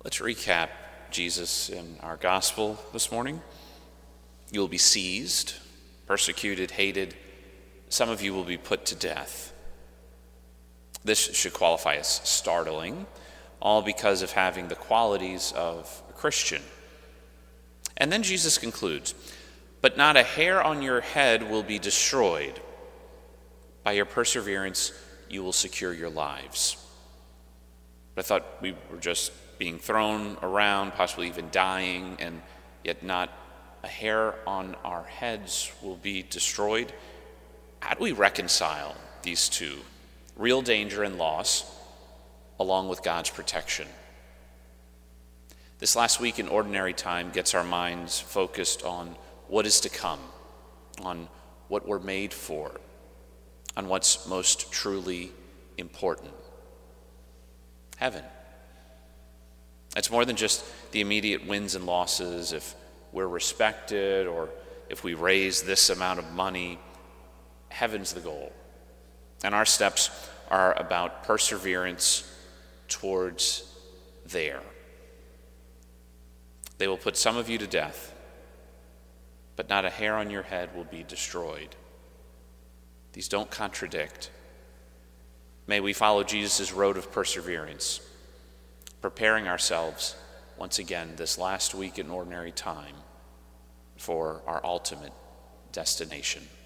Let's recap Jesus in our gospel this morning. You will be seized, persecuted, hated. Some of you will be put to death. This should qualify as startling, all because of having the qualities of a Christian. And then Jesus concludes, "But not a hair on your head will be destroyed. By your perseverance, you will secure your lives." But I thought we were just being thrown around, possibly even dying, and yet not a hair on our heads will be destroyed. How do we reconcile these two, real danger and loss, along with God's protection? This last week in ordinary time gets our minds focused on what is to come, on what we're made for, on what's most truly important. Heaven. It's more than just the immediate wins and losses, if we're respected or if we raise this amount of money. Heaven's the goal. And our steps are about perseverance towards there. They will put some of you to death, but not a hair on your head will be destroyed. These don't contradict. May we follow Jesus' road of perseverance, preparing ourselves once again this last week in ordinary time for our ultimate destination.